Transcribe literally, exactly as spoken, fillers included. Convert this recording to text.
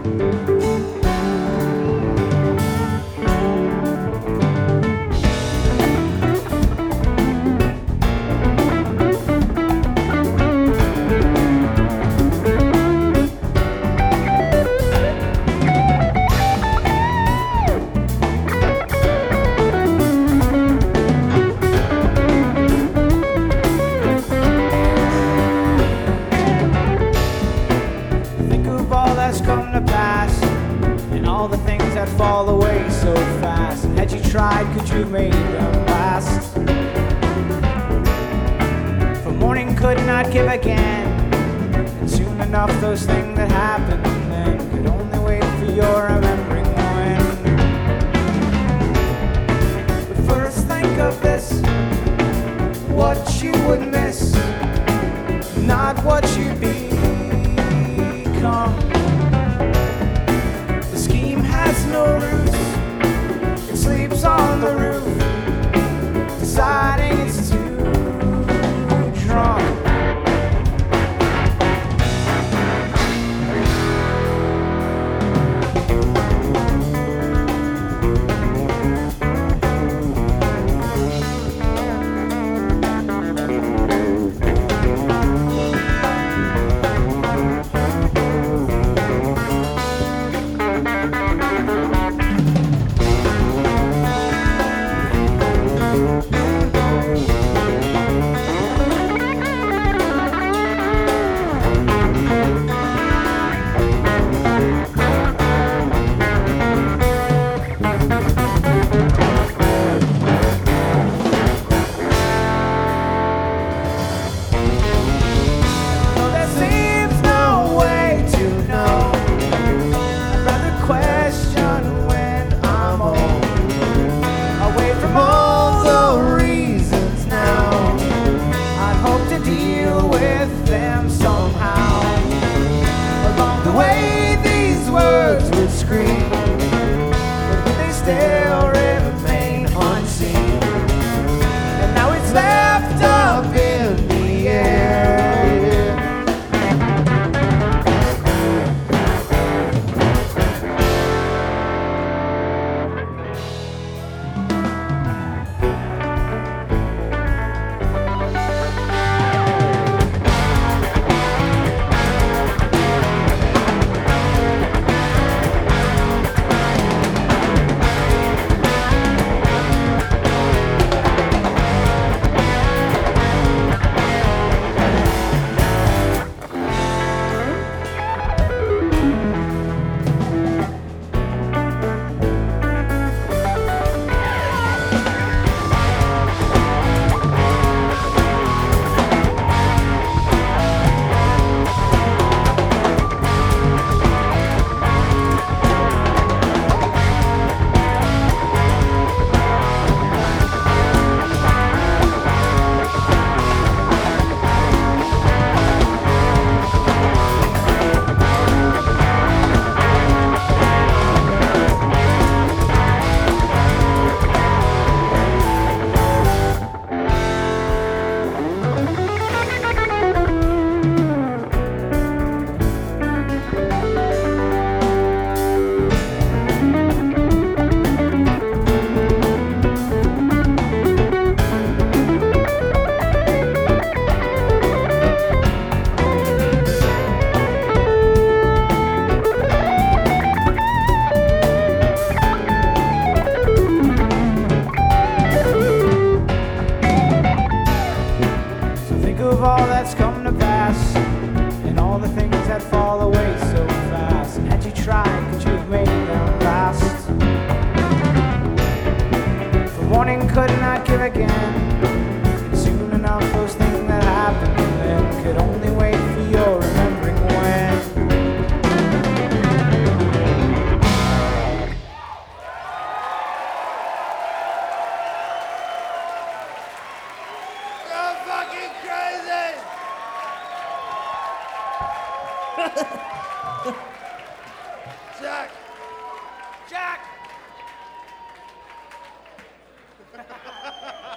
Fall away so fast. Had you tried, could you have made them last? For morning could not give again, and soon enough those things that happened then could only wait for your remembering when. But first think of this, what you would miss, not what you'd become. No roots, it sleeps on the roof, deciding it's too drunk. Still remain unseen, and now it's left up in the air. All that's come to pass, and all the things that fall away so fast. And had you tried, could you have made them last? For morning could not give again, and soon enough those things that happened then could only wait for your remembering when. You're fucking crazy! Jack! Jack!